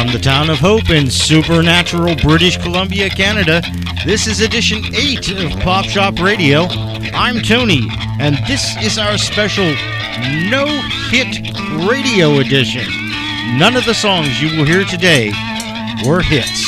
From the town of Hope in supernatural British Columbia, Canada, this is edition 8 of Pop Shop Radio. I'm Tony, and this is our special no-hit radio edition. None of the songs you will hear today were hits.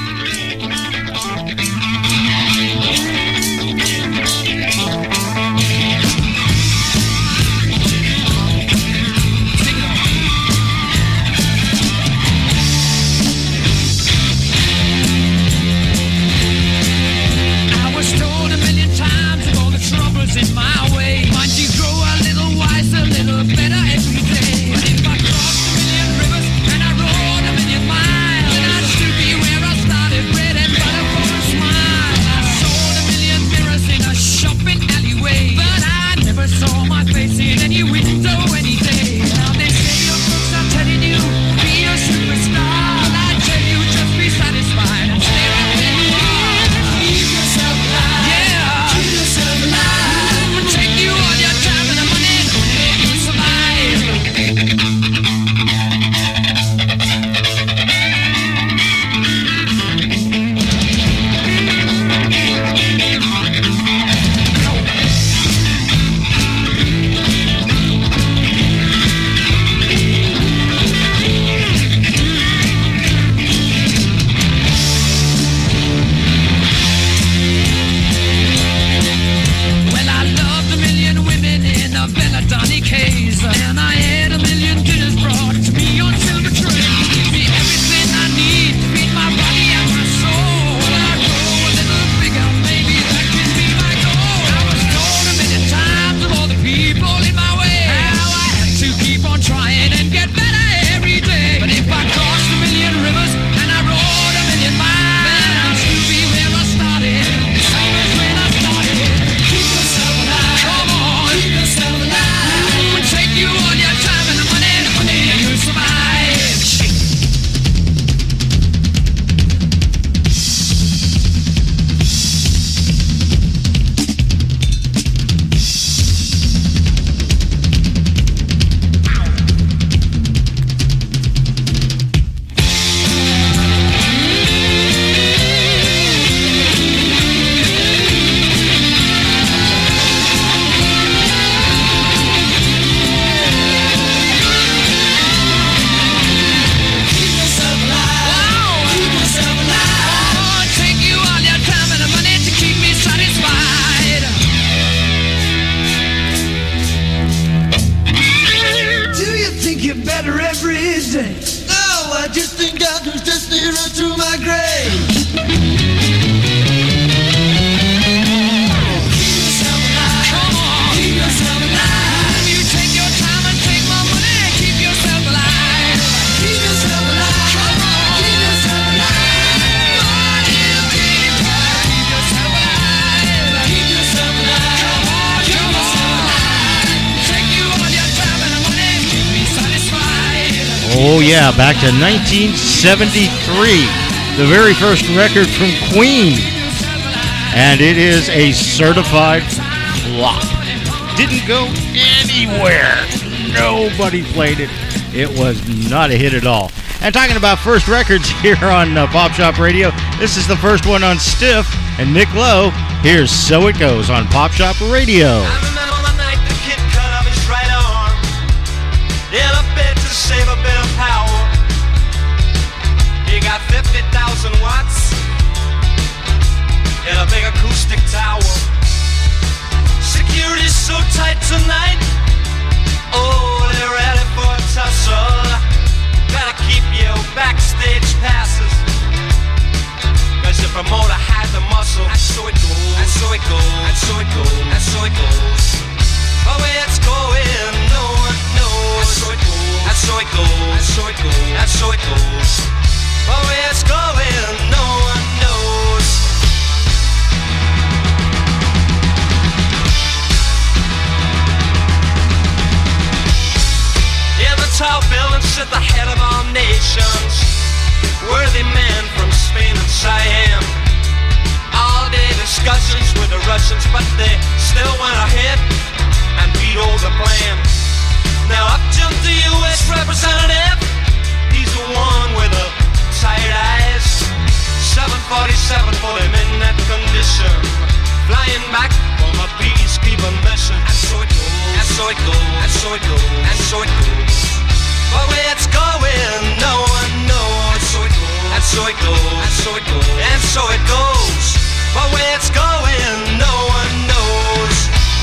Oh yeah, back to 1973, the very first record from Queen, and it is a certified flop. Didn't go anywhere. Nobody played it. It was not a hit at all. And talking about first records here on Pop Shop Radio, this is the first one on Stiff, and Nick Lowe. Here's So It Goes on Pop Shop Radio. I remember the night the kid cut off his right arm in a bed to save a bit of power. He got 50,000 watts in a big acoustic tower. Security's so tight tonight. Oh, they're ready for a tussle. Gotta keep your backstage passes, 'cause the promoter had the muscle. And so it goes, and so it goes, and so it goes, and so it goes. Oh, where it's going, no one knows. And so it goes, and so it goes, and so it goes, and so it goes. Oh, where it's going, no one knows. In the tall building sit the head of all nations, worthy men from Spain and Siam. All day discussions with the Russians, but they still went ahead and vetoed the plan. Now up jumped the U.S. representative. He's the one with a so it goes, and so it goes. But where it's going, no one knows. And so it goes, and so it goes, and so it goes, and so it goes. But where it's going, no one knows.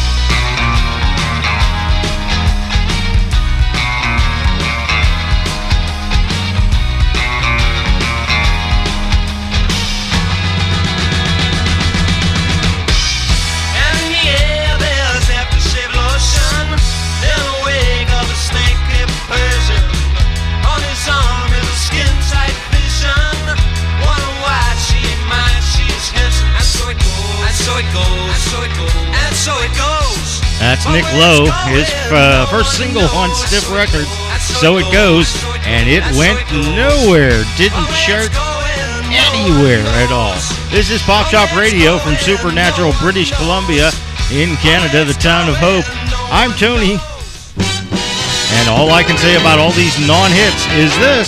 And in the air there's aftershave lotion. In the wake of a snake-hipped Persian. On his arm is a skin-tight vision. Wonder why she ain't mine, she's his. And so it goes, and so it goes, and so it goes, and so it goes. That's Nick Lowe, his first single on Stiff Records, So It Goes, and it went nowhere, didn't chart anywhere at all. This is Pop Shop Radio from Supernatural, British Columbia, in Canada, the town of Hope. I'm Tony, and all I can say about all these non-hits is this.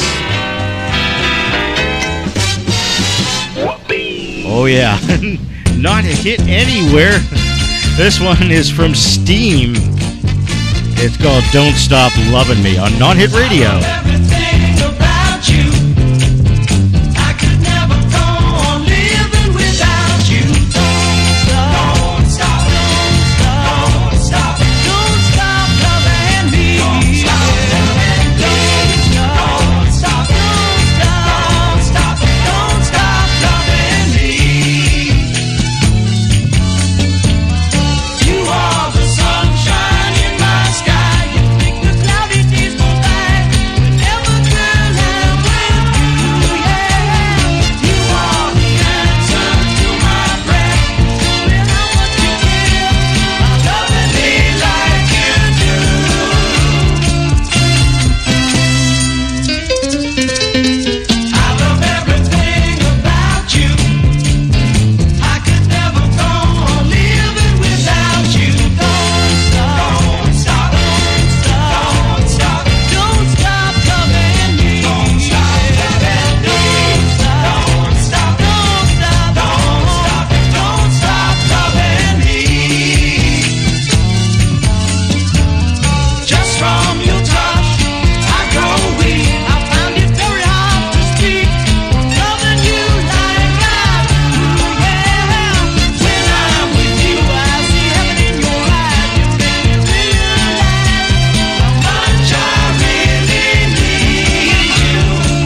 Oh yeah, not a hit anywhere. This one is from Steam. It's called Don't Stop Lovin' Me on Non-Hit Radio. Everything about you, I could never go on living without you. Don't stop, don't stop, don't stop, don't stop loving me. Don't stop, don't stop, don't stop, don't stop loving me. You are the sunshine in my sky. You make the cloudy days go by. Whenever girl I'm with you, yeah. You are the answer to my prayer. When how much you care about loving me like you do. I love everything about you. I could never go on living without you. Don't stop, don't stop, don't stop, don't stop loving me. Don't stop loving me. Don't stop, don't stop, don't stop, don't stop loving me. Just from your touch, I grow weak. I found it very hard to speak. Loving you like I do, yeah. When I'm with you, I see heaven in your eyes. You make me realize how much I really need you.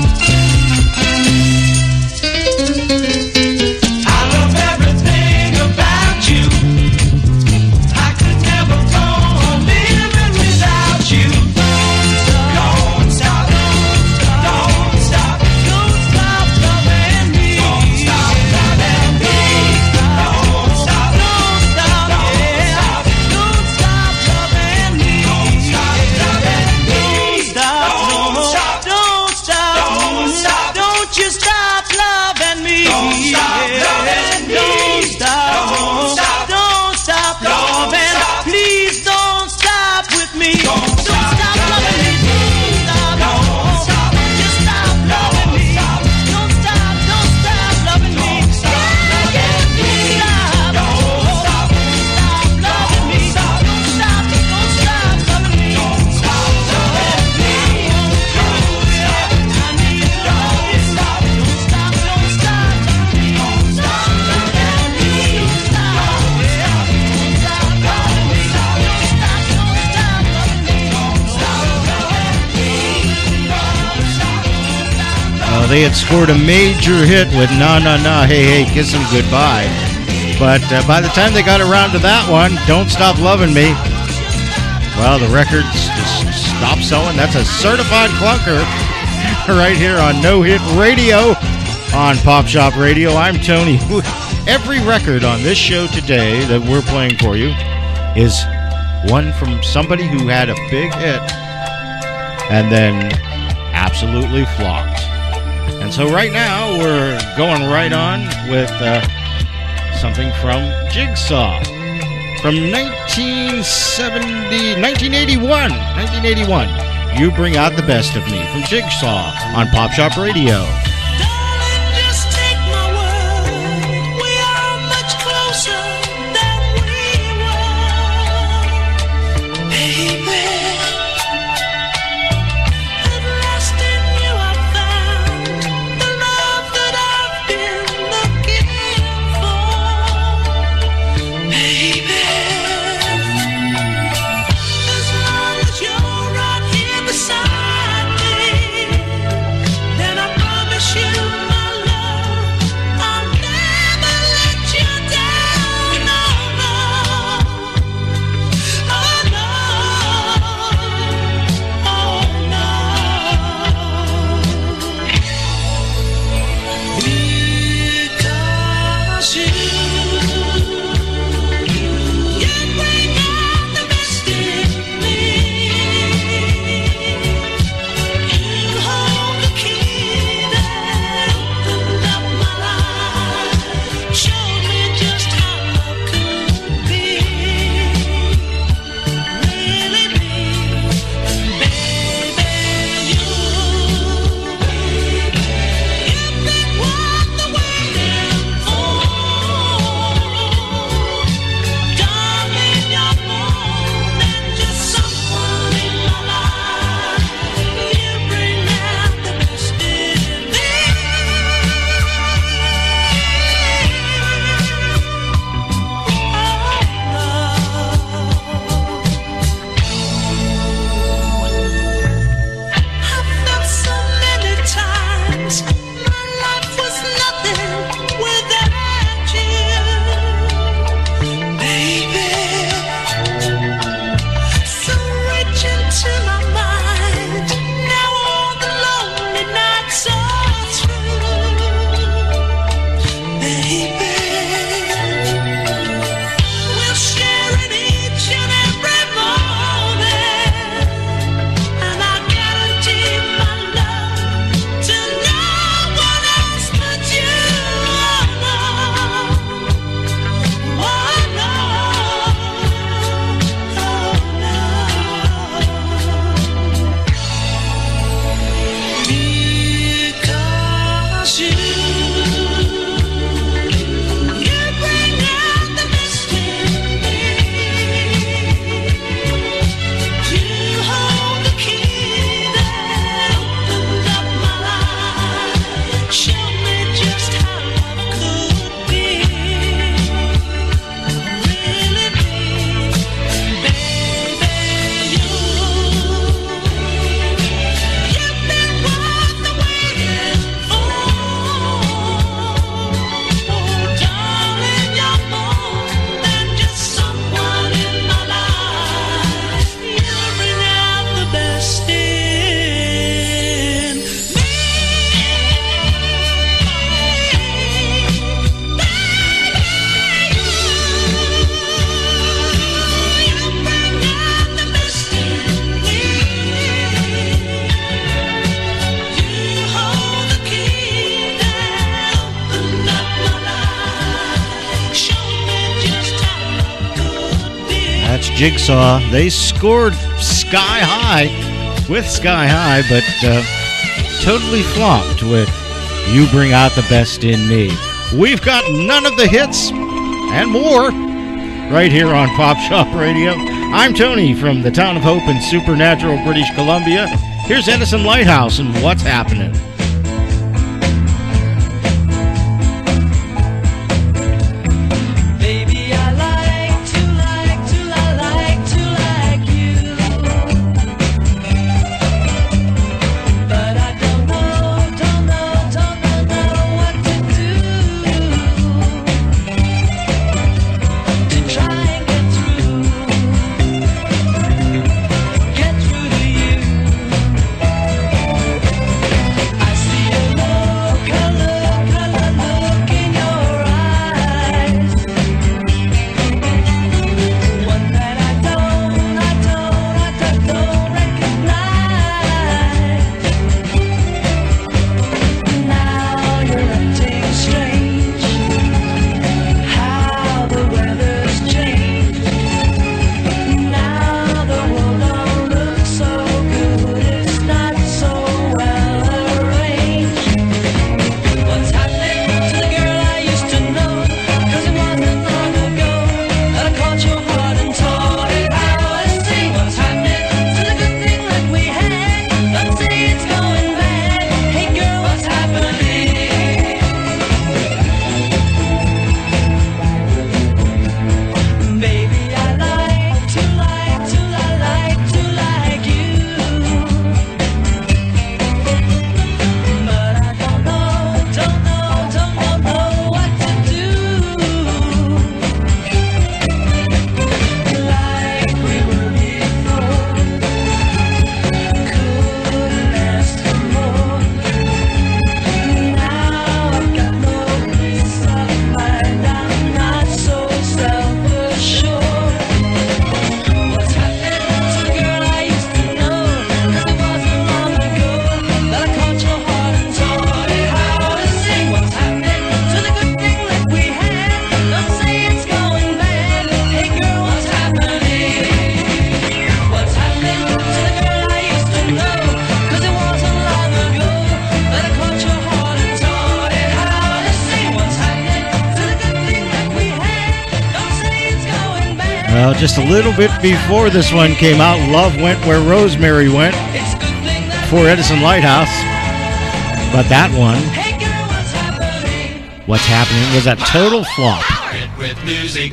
I love everything about you. I could never go on living without you. Don't stop, don't stop, don't stop loving me. Don't stop loving me. Don't stop, don't stop, yeah. Don't stop loving me. Don't stop loving me. Don't stop, don't stop, don't stop, don't you stop loving me. Don't stop loving me. Don't stop, don't stop loving. Please don't stop with me. Don't stop loving me. Don't stop, just stop loving me. Don't stop loving me. Stop, don't stop loving me. Don't stop loving me. Don't stop loving me. I need you. Don't stop, don't stop, don't stop loving me. Don't stop loving me. Stop, don't stop loving me. Don't stop, don't stop loving me. Don't stop loving me. They had scored a major hit with Na Na Na, Hey Hey, Kiss 'Em Goodbye. But by the time they got around to that one, Don't Stop Lovin' Me, well, the records just stopped selling. That's a certified clunker right here on No Hit Radio on Pop Shop Radio. I'm Tony. Every record on this show today that we're playing for you is one from somebody who had a big hit and then absolutely flopped. And so right now we're going right on with something from Jigsaw from 1981. You Bring Out the Best of Me from Jigsaw on Pop Shop Radio. Darling, just take my word. We are much closer than we were. Baby, Jigsaw. They scored Sky High with Sky High, but totally flopped with You Bring Out the Best in Me. We've got none of the hits and more right here on Pop Shop Radio. I'm Tony from the town of Hope in Supernatural, British Columbia. Here's Edison Lighthouse and What's Happening. I Well, just a little bit before this one came out, Love Went Where Rosemary Went for Edison Lighthouse. But that one, What's Happening, was a total flop. With music.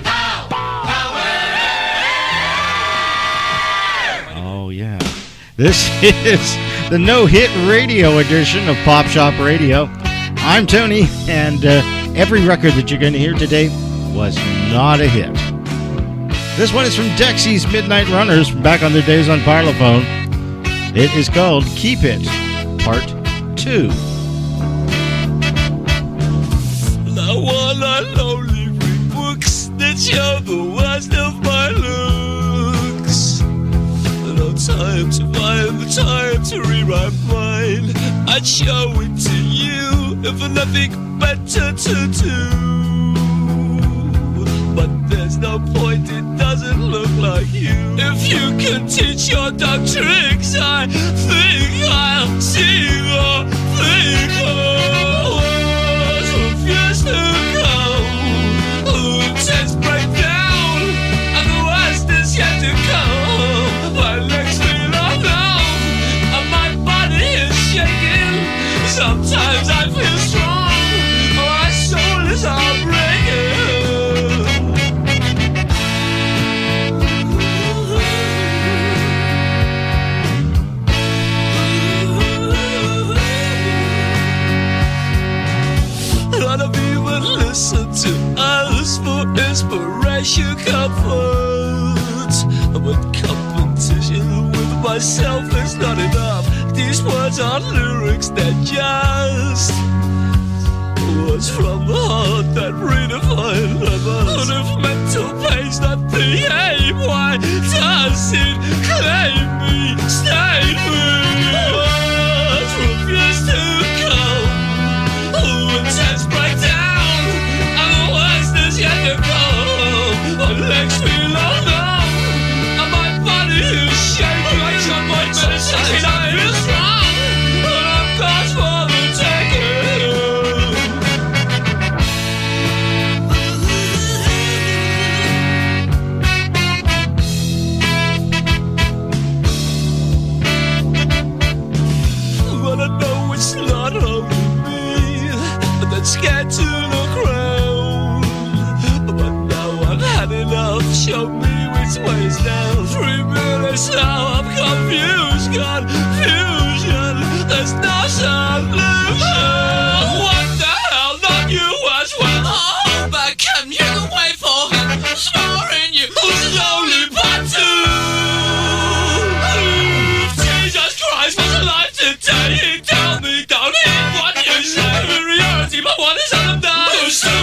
Oh, yeah. This is the no-hit radio edition of Pop Shop Radio. I'm Tony, and every record that you're going to hear today was not a hit. This one is from Dexy's Midnight Runners back on their days on Parlophone. It is called Keep It, Part 2. I wanna lonely read books that show the worst of my looks. No time to find the time to read my mind. I'd show it to you if nothing better to do. But there's no point, it doesn't look like you. If you can teach your dog tricks, I think I'll see the thing. Refuse to go. Test break down, and the worst is yet to come. My legs feel all numb, and my body is shaking. Sometimes I feel strong, my soul is heartbreaking. Listen to us for inspiration, comfort. But competition with myself is not enough. These words are lyrics that just words from the heart that redefine lovers. But if mental pain's not the aim, why does it claim me, stay me? Words refuse to come. Intense breakdown, and the worst is yet to come. My legs feel all numb, and my body is shaking. Like someone meditating, I feel strong, but I'm caught for the taking. But I know it's not only scared to look round. But now I've had enough. Show me which way's down. 3 minutes now, I'm confused. Confusion, there's no solution. What the hell, not you as well. Oh, but can you can wait for him? Snoring you, who's lonely part 2? Jesus Christ, what's a life today? He tell me, don't hear what you say. But what is all of that? Who's to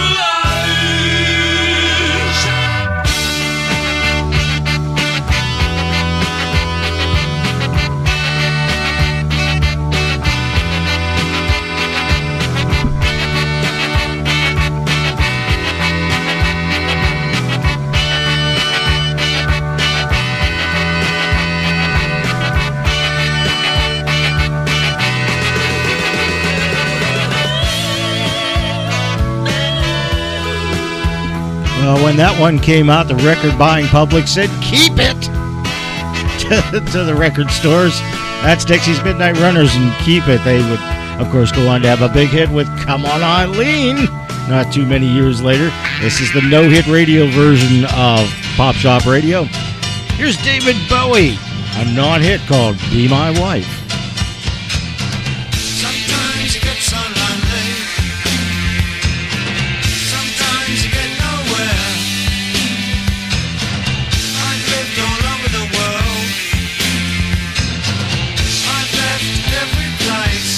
When that one came out, the record-buying public said, keep it, to the record stores. That's Dexy's Midnight Runners and Keep It. They would, of course, go on to have a big hit with Come On Eileen not too many years later. This is the no-hit radio version of Pop Shop Radio. Here's David Bowie, a non-hit called Be My Wife. Sometimes you get so lonely. Sometimes you get nowhere. I've lived all over the world. I've left every place.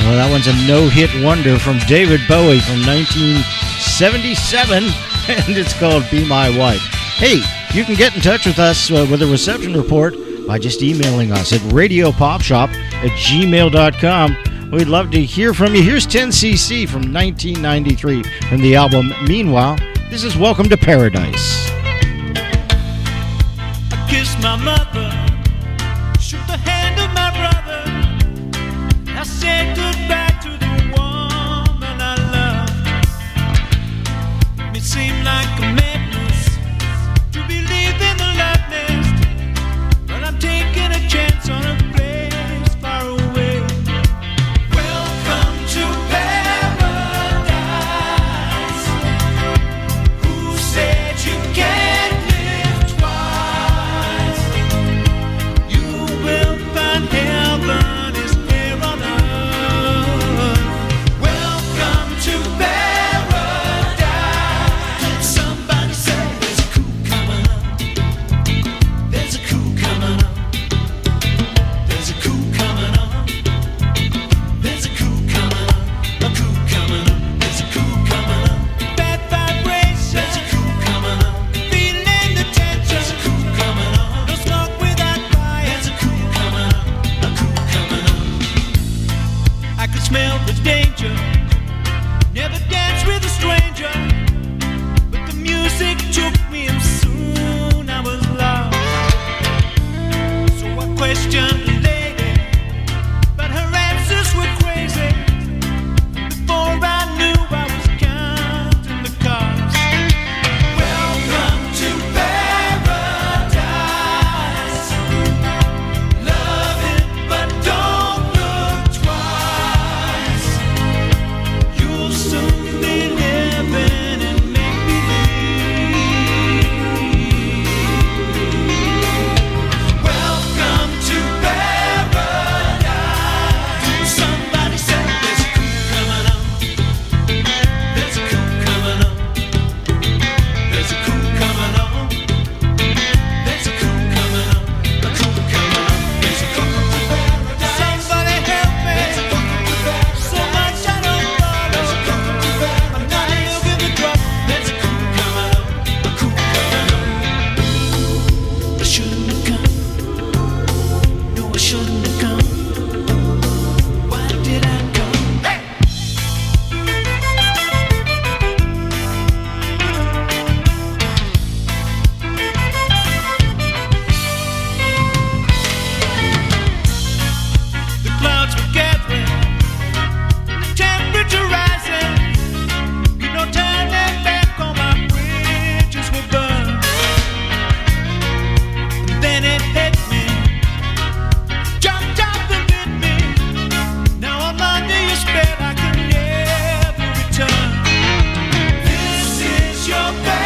Well, that one's a no-hit wonder from David Bowie from 1977, and it's called Be My Wife. Hey, you can get in touch with us with a reception report by just emailing us at radiopopshop@gmail.com. We'd love to hear from you. Here's 10cc from 1993 from the album Meanwhile. This is Welcome to Paradise. I kissed my mother, shook the hand of my brother. I said goodbye to the woman I love. It seemed like a madness to believe in the love nest, but I'm taking a chance on a place far away. Welcome to paradise. Who said you can't live twice? You will find heaven is here on earth. Welcome to paradise. Somebody say there's a coup coming up. There's a coup coming up. There's a coup coming up. There's a coup coming up. A coup coming up. There's a coup coming up. Bad vibration. There's a coup coming up. Feeling the tension. There's a coup coming up. No smoke without fire. There's a coup coming up. A coup coming up. I could smell the danger. Never danced with a stranger, but the music took me and soon I was lost. So I questioned the lady, but her answers were crazy. Before I knew I was counting the cost. Welcome to paradise. Love it, but don't look twice. You'll soon be living in make-believe. Welcome to paradise. Somebody said there's a coup coming up. There's a coup coming up. There's a coup coming up. There's a coup coming up. A coup coming up. There's a coup to paradise. Somebody help me. So much I don't follow. There's a coup to paradise. I'm not looking for trouble. There's a coup coming up. A coup coming up. I shouldn't have come. No, I shouldn't have come. Why did I come? The clouds were gathering, the temperature rising. You know, turning back on my bridges were burned. Then it hit me, jumped up and bit me. Now I'm under your spell, I can never return. This is your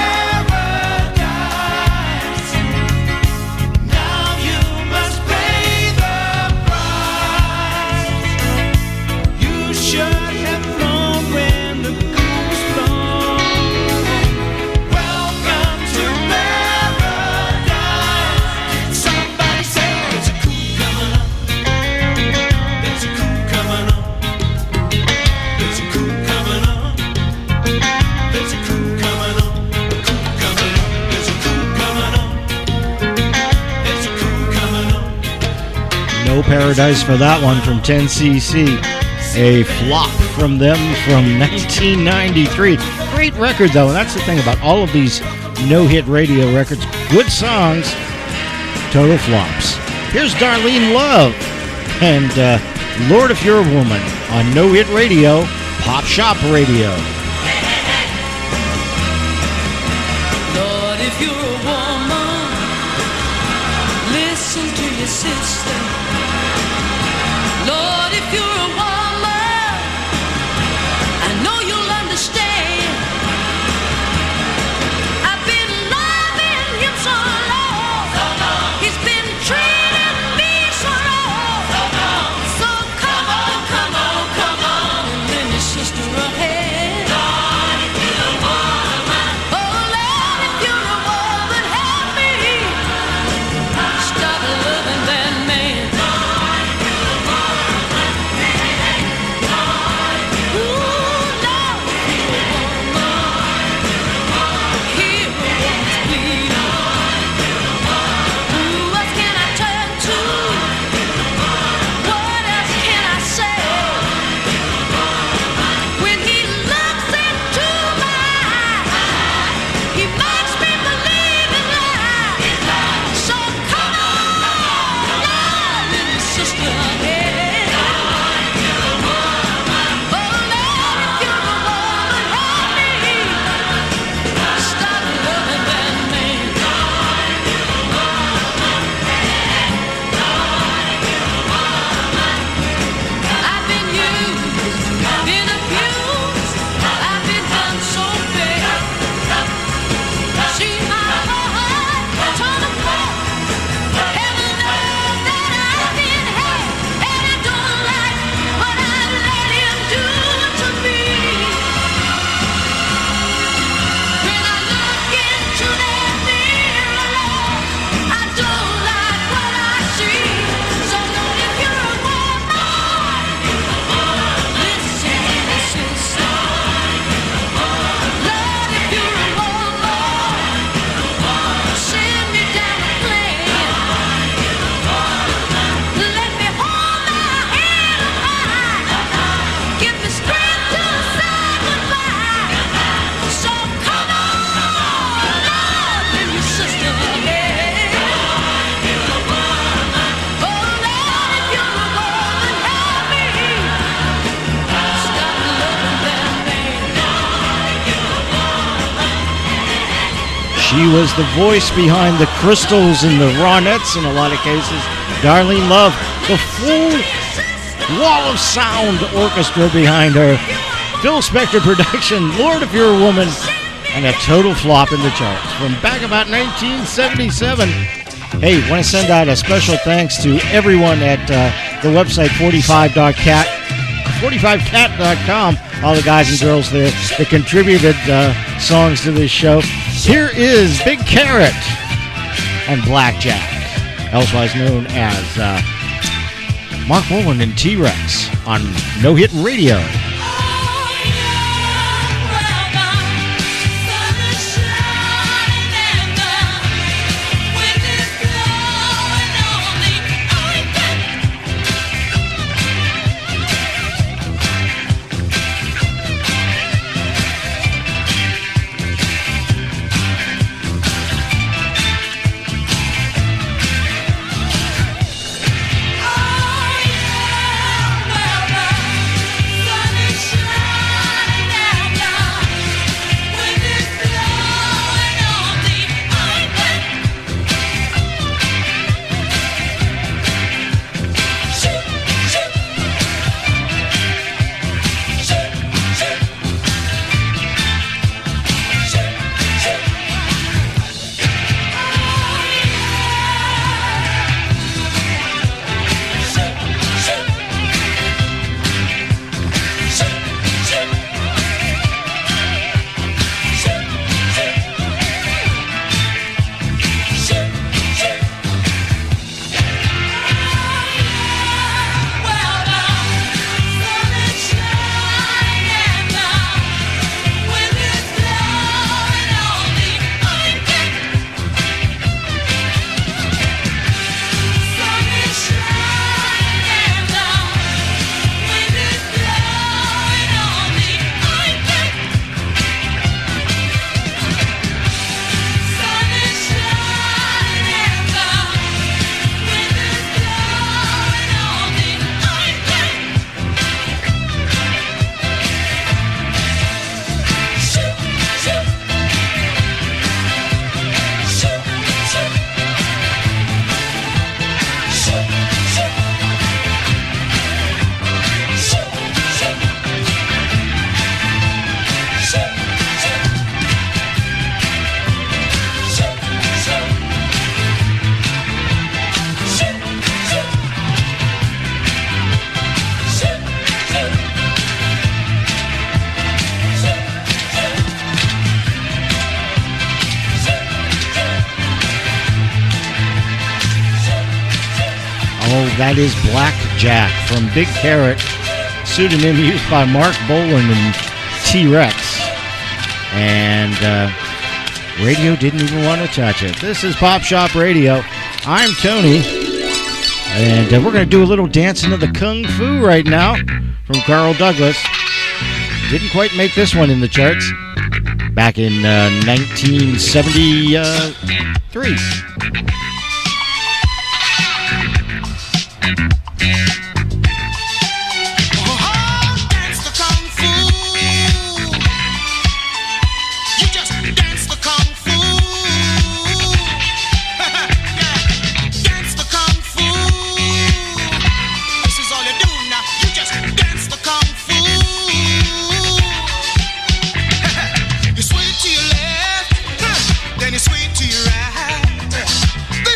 paradise. Now you must pay the price. You should have known when the coup was blown. Welcome to paradise. Somebody say there's a coup coming up. There's a coup coming up. There's a coup coming up. There's a coup coming up. A coup coming up. There's a coup coming up. There's a coup coming up. No Paradise for that one from 10cc. A flop from them from 1993. Great record, though, and that's the thing about all of these no-hit radio records. Good songs, total flops. Here's Darlene Love and Lord If You're a Woman on no-hit radio, Pop Shop Radio. Lord, if you're a woman, listen to your sister. Lord, if you're a woman, I know you'll understand. I've been loving him so long. He's been treating me so wrong. So come on, come on, come on, and lend your sister a hand. Lord, if you're a woman. Oh, Lord, if you're a woman, help me. Stop loving that man. She was the voice behind the Crystals and the Ronettes in a lot of cases. Darlene Love, the full wall of sound orchestra behind her. Phil Spector production, Lord, If You're a Woman, and a total flop in the charts from back about 1977. Hey, want to send out a special thanks to everyone at the website 45cat.com, all the guys and girls there that contributed songs to this show. Here is Big Carrot and Blackjack, elsewise known as Mark Bolan and T-Rex on No Hit Radio. That is Blackjack from Big Carrot, pseudonym used by Mark Bolan and T-Rex. And radio didn't even want to touch it. This is Pop Shop Radio. I'm Tony. And we're going to do a little Dancing to the Kung Fu right now from Carl Douglas. Didn't quite make this one in the charts back in 1973. Then you swing to your right.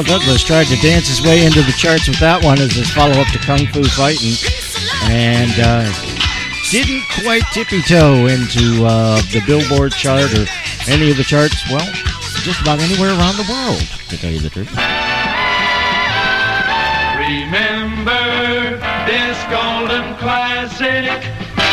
McDonnell Douglas tried to dance his way into the charts with that one as his follow-up to Kung Fu Fighting, and didn't quite tippy-toe into the Billboard chart or any of the charts, well, just about anywhere around the world, to tell you the truth. Remember this golden classic.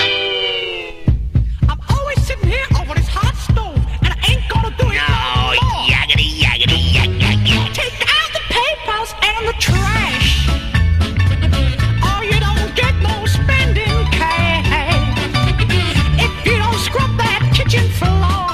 I'm always sitting here over this hot stove, and I ain't gonna do it no more. Yaggity, yaggity, yak. Take out the papers and the trash. Oh, you don't get no spending cash. If you don't scrub that kitchen floor,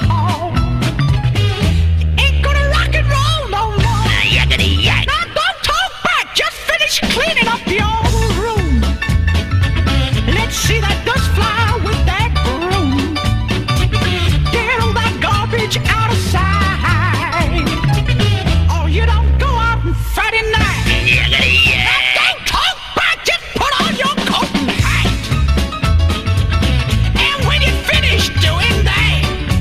you ain't gonna rock and roll no more. Yaggity, yak. Now don't talk back, just finish cleaning up your room. Let's see that dust fly with that broom. Get all that garbage out of sight. Oh, you don't go out on Friday night. Yaggity, yak. Now don't talk back, just put on your coat and hat. And when you finish doing that,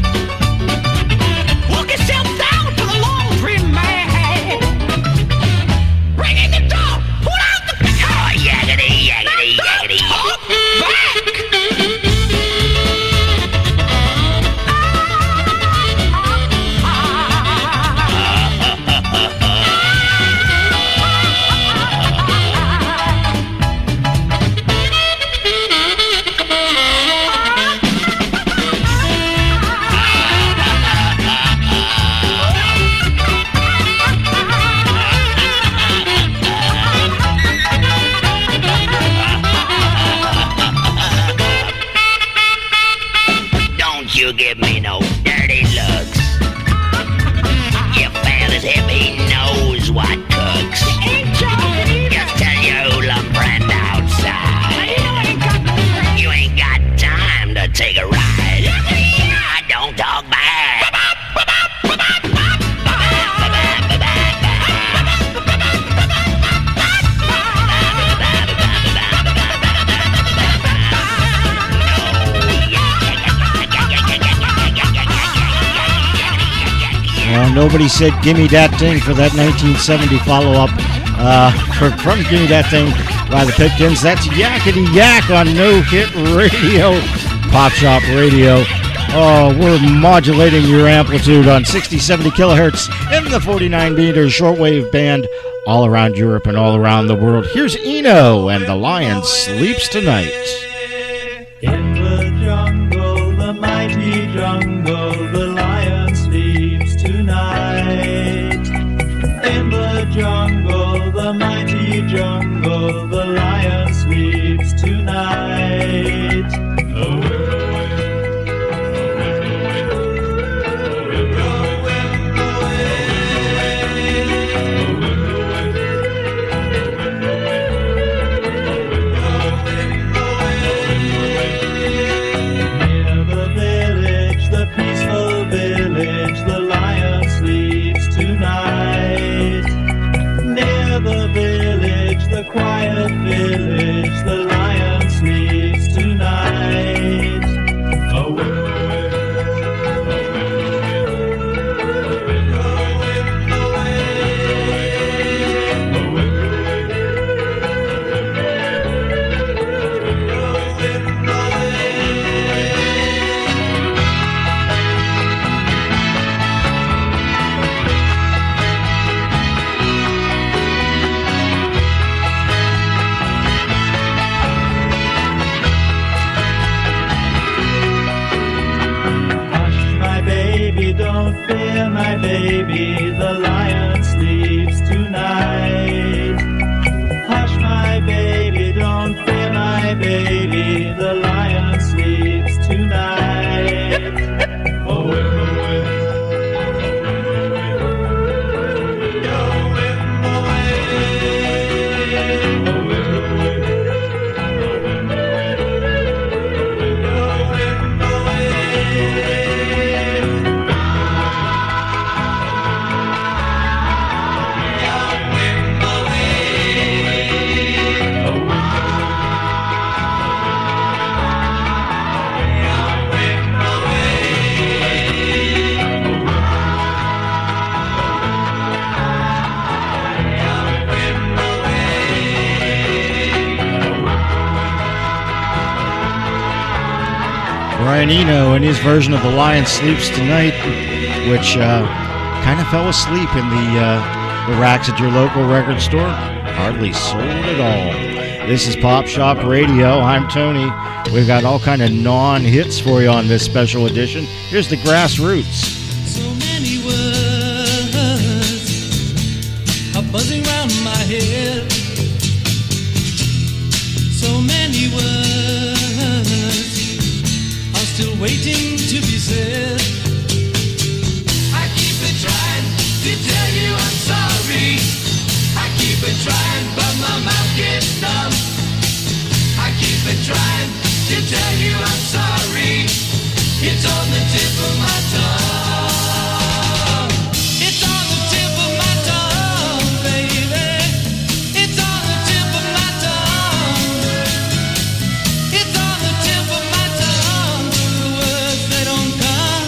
walk yourself down to the laundry man. Bring in the dog, put out the Oh, yaggity, yaggity, Now yaggity. don't talk back. Don't you give me no dirty looks. Your fella's hip, he knows what cooks. Ain't Johnny. Just tell your hoodlum friend outside. You ain't got no friends. You ain't got time to take a ride. I don't talk back. Well, nobody said "Gimme That Thing" for that 1970 follow-up from "Gimme That Thing" by the Pipkins. That's Yakety Yak on No Hit Radio, Pop Shop Radio. Oh, we're modulating your amplitude on 60, 70 kilohertz in the 49 meter shortwave band all around Europe and all around the world. Here's Eno and the Lion Sleeps Tonight. In the jungle, the mighty jungle, the lion sleeps tonight. In the jungle, the mighty jungle, the lion sleeps tonight. Near the village, the peaceful village, the lion sleeps tonight. Near the village, the quiet village, the lion sleeps tonight. Hush, my baby, don't fear, my baby, the lion sleeps tonight. Hush, my baby, don't fear, my baby, the lion sleeps tonight. Oh, Brian Eno and his version of The Lion Sleeps Tonight, which kind of fell asleep in the racks at your local record store. Hardly sold at all. This is Pop Shop Radio. I'm Tony. We've got all kind of non-hits for you on this special edition. Here's the Grassroots. So many words are buzzing round my head. So many words are still waiting to be said. I keep it trying to tell you I'm sorry. I keep it trying, but my mouth gets numb. I keep it trying to tell you I'm sorry. It's on the tip of my tongue. It's on the tip of my tongue, baby. It's on the tip of my tongue. It's on the tip of my tongue. The words they don't come.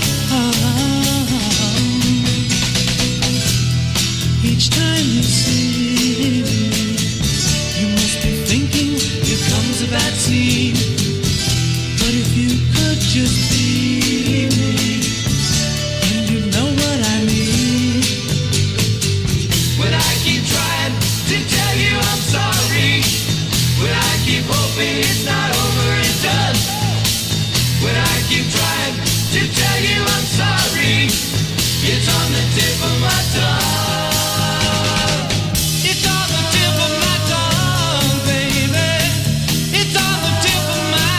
Each time you see me, you must be thinking here comes a bad scene. But if you could just be me, and you know what I mean. When I keep trying to tell you I'm sorry, when I keep hoping it's not over and done, when I keep trying to tell you I'm sorry, it's on the tip of my tongue. It's on the tip of my tongue, baby. It's on the tip of my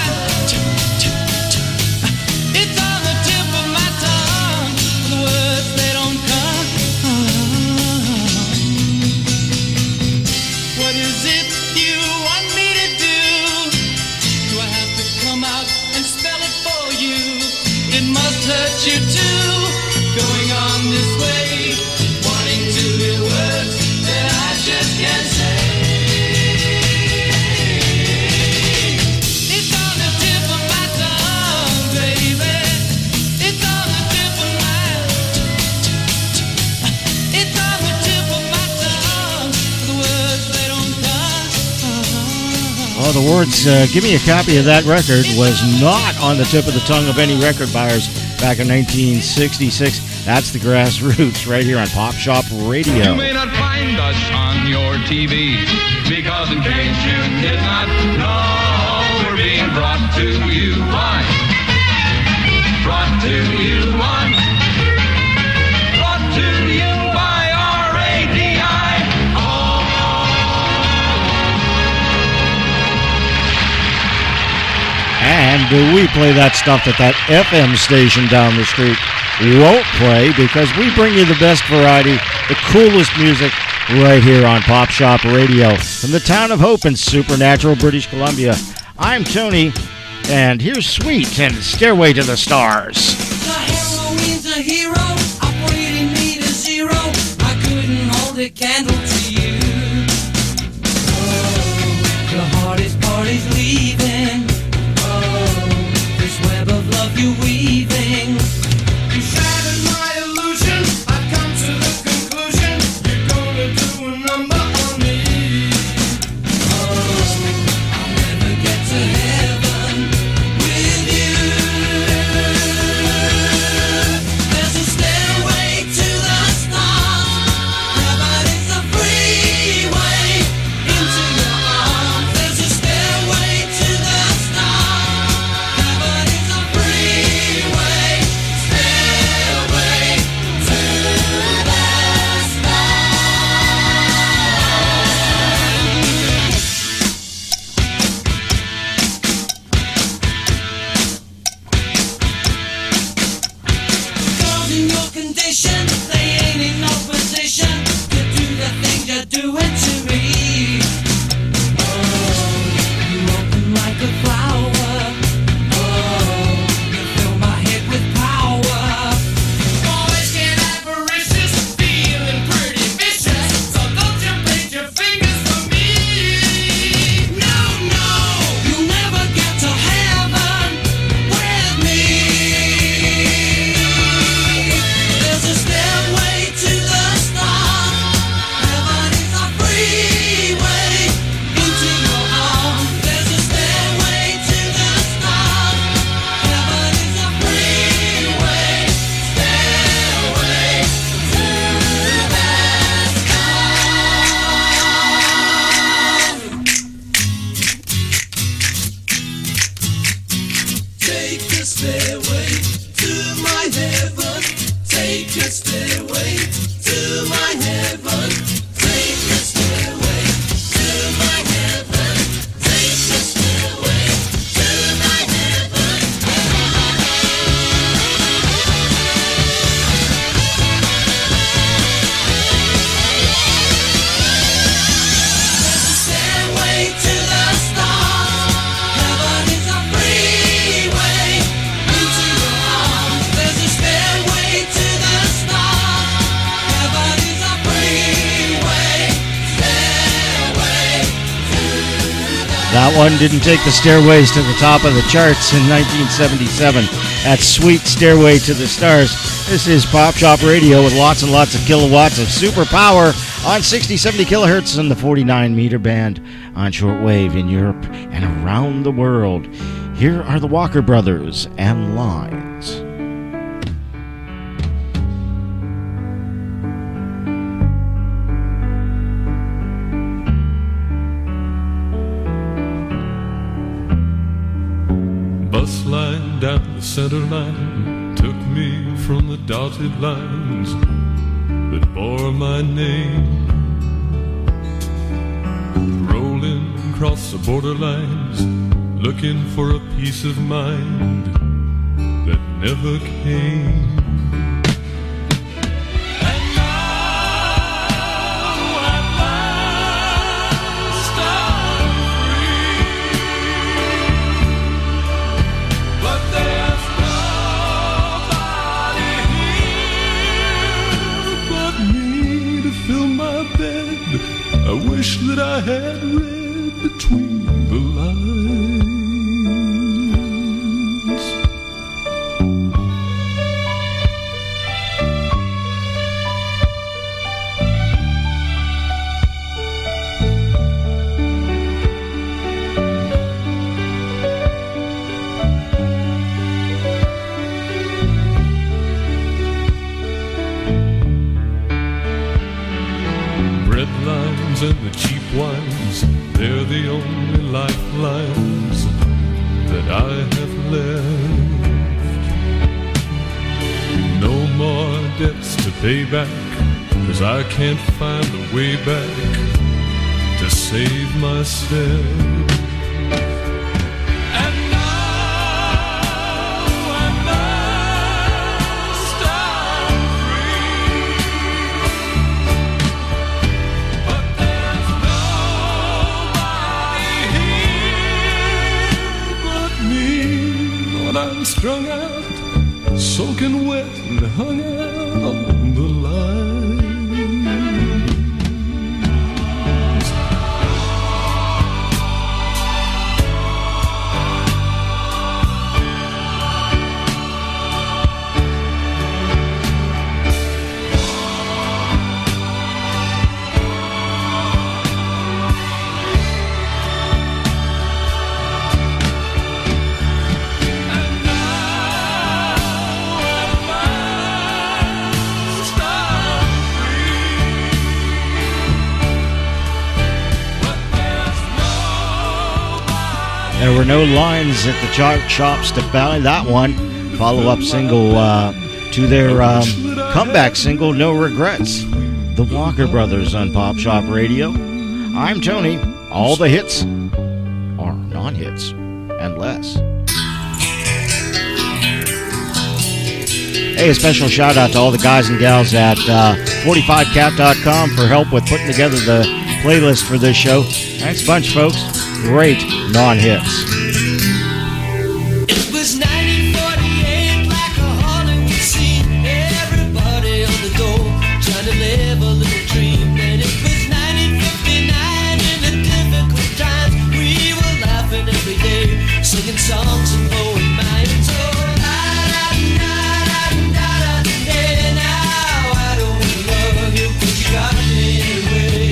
it's on the tip of my tongue. The words they don't come. What is it you want me to do? Do I have to come out and spell it for you? It must hurt you too. Going on this way, wanting to hear words that I just can't say. It's on the tip of my tongue, baby. It's on the tip of my it's on the tip of my tongue. The words they don't come. Well, the words, give me a copy of that record, was not on the tip of the tongue of any record buyers back in 1966. That's the Grassroots right here on Pop Shop Radio. You may not find us on your TV because in case you did not know, we're being brought to you by brought to you by RADI. And we play that stuff that FM station down the street won't play, because we bring you the best variety, the coolest music right here on Pop Shop Radio from the town of Hope in Supernatural, British Columbia. I'm Tony, and here's Sweet and Stairway to the Stars. The heroine's a hero, operating me to zero. I couldn't hold a candle to you. Oh, the hardest part is leaving. Oh, this web of love you're weaving. You shattered my illusion. I've come to the conclusion you're gonna do a number on me. Oh, I'll never get to heaven with you. There's a stairway to the stars, but it's a free That one didn't take the Stairways to the top of the charts in 1977. That's Sweet Stairway to the Stars. This is Pop Shop Radio with lots and lots of kilowatts of super power on 60, 70 kilohertz and the 49 meter band on shortwave in Europe and around the world. Here are the Walker Brothers and Lines. Bus line down the center line took me from the dotted lines that bore my name. Rolling across the borderlines, looking for a peace of mind that never came. I wish that I had read between the lines. And the cheap wines, they're the only lifelines that I have left. No more debts to pay back, 'cause I can't find a way back to save myself. Strung out, soaking wet and hung out on the line. There were no lines at the chart shops to buy that one. Follow-up single to their comeback single, No Regrets. The Walker Brothers on Pop Shop Radio. I'm Tony. All the hits are non-hits and less. Hey, a special shout out to all the guys and gals at 45cat.com for help with putting together the playlist for this show. Thanks a bunch, folks. Great non-hits. It was 1948, like a Hollywood scene. Everybody on the go, trying to live a little dream. And it was 1959, in the difficult times. We were laughing every day, singing songs and blowing minds. Oh, hey, now I don't love you, 'cause you got me anyway.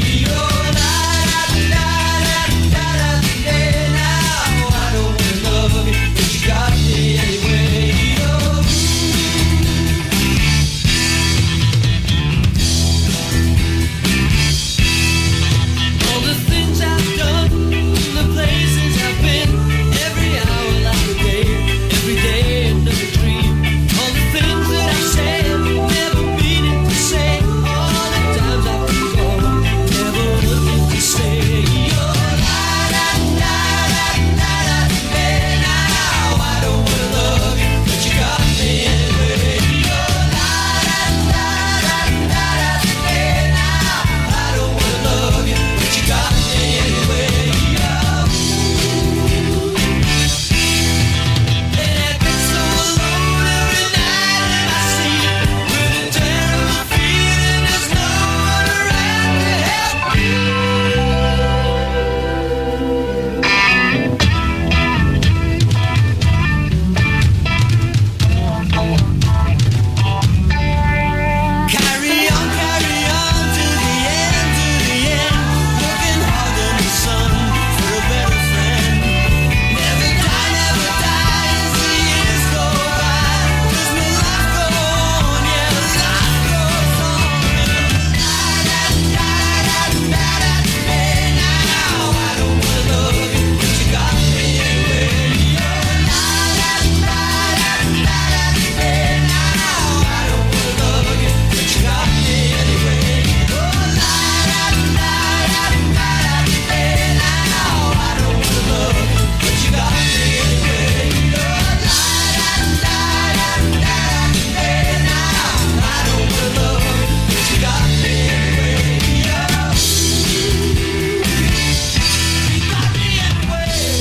Day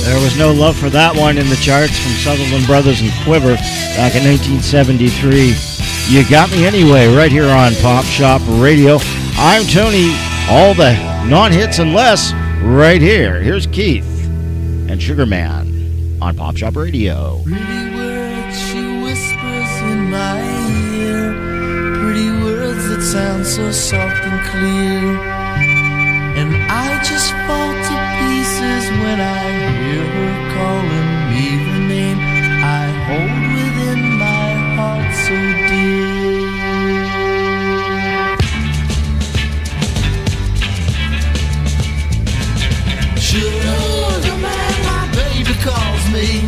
There was no love for that one in the charts from Sutherland Brothers and Quiver back in 1973. You Got Me Anyway, right here on Pop Shop Radio. I'm Tony. All the non-hits and less right here. Here's Keith and Sugar Man on Pop Shop Radio. Pretty words she whispers in my ear, pretty words that sound so soft and clear, and I just fall to pieces when I hear her calling me the name I hold within my heart so dear. Sugar man, my baby calls me.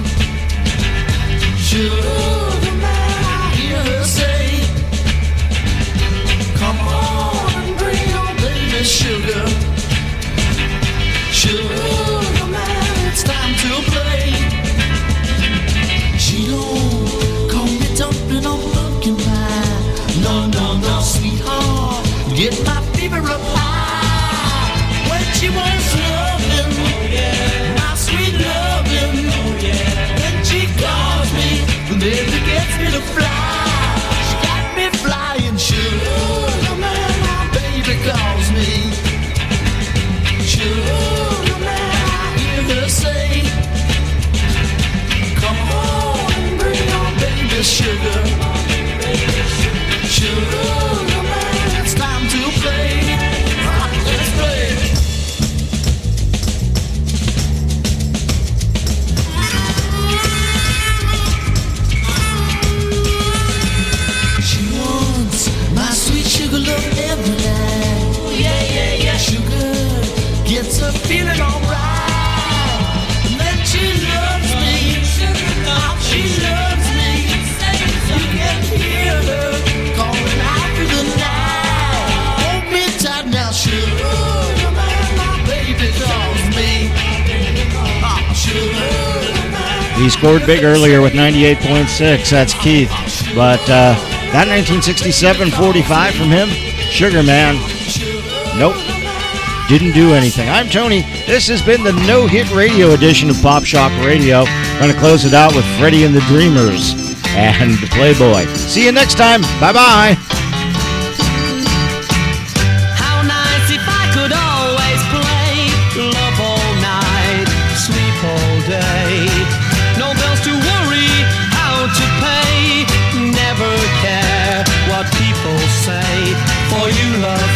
Sugar man, I hear her say, come on and bring your baby sugar. Sugar man, it's time to play. She don't call me dumpling or pumpkin pie. No, no, no, sweetheart, get my fever up high. When she wants loving, my sweet loving, when she calls me, the baby gets me to fly. She got me flying. Sugar man, my baby calls me. Sugar man, I hear her say, come on and bring your baby sugar. Sugar man, it's time to play. Let's play. She wants my sweet sugar love every night. Yeah, yeah, yeah. Sugar gets her feeling alright. And then she loves me. Oh, she loves me. You can hear her calling out through the night. Hold me tight now, sugar man, my baby calls me. Oh, sugar man. He scored big earlier with 98.6. That's Keith. But that 1967 45 from him, Sugar Man, nope, didn't do anything. I'm Tony. This has been the no-hit radio edition of Pop Shop Radio. Going to close it out with Freddie and the Dreamers and Playboy. See you next time. Bye-bye. How nice if I could always play love all night, sleep all day. No bills to worry, how to pay. Never care what people say. For you, love,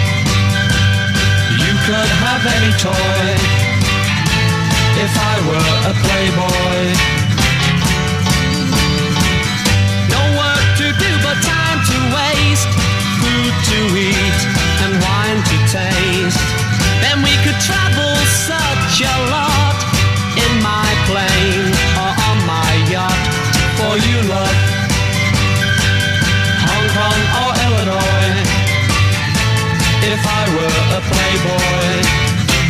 you could have any toy. If I were a playboy, no work to do but time to waste, food to eat and wine to taste. Then we could travel such a lot in my plane or on my yacht. For you, love, Hong Kong or Illinois. If I were a playboy,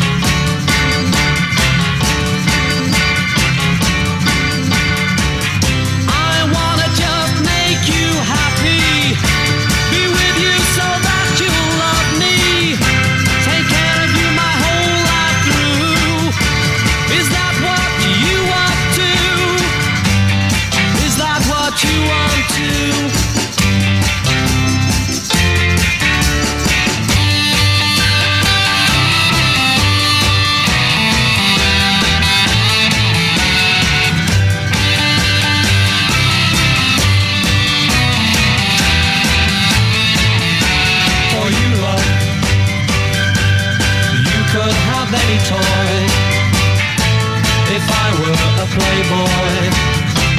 I wanna just make you happy, be with you so that you love me, take care of you my whole life through. Is that what you want to? Is that what you want to? For you, love, you could have any toy. If I were a playboy,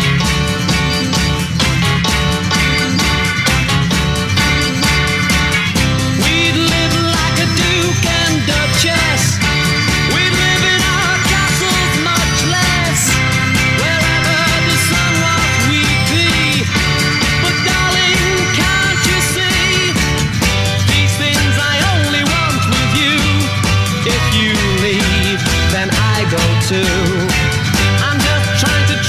we'd live like a duke and duchess. We'd live in our castles much less. Wherever the sun was, we'd be. But darling, can't you see? These things I only want with you. If you leave, then I go too. I'm just trying to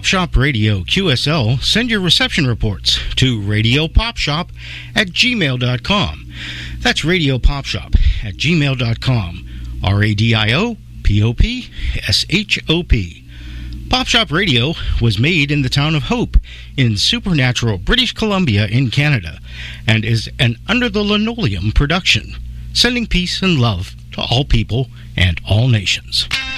Pop Shop Radio QSL send your reception reports to radiopopshop@gmail.com. That's radiopopshop@gmail.com. RADIOPOPSHOP. Pop Shop Radio was made in the town of Hope in Supernatural, British Columbia in Canada, and is an Under the Linoleum production, sending peace and love to all people and all nations.